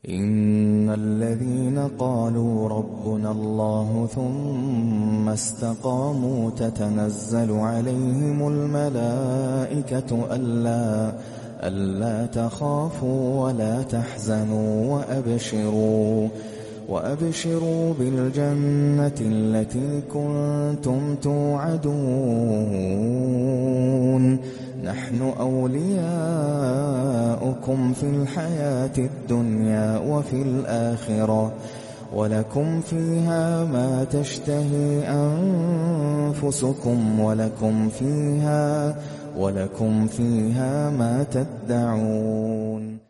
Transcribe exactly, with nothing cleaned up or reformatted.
إن الذين قالوا ربنا الله ثم استقاموا تتنزل عليهم الملائكة ألا, ألا تخافوا ولا تحزنوا وأبشروا, وأبشروا بالجنة التي كنتم توعدون نحن أولياؤكم في الحياة الدنيا وفي الآخرة ولكم فيها ما تشتهي أنفسكم ولكم فيها, ولكم فيها ما تدعون.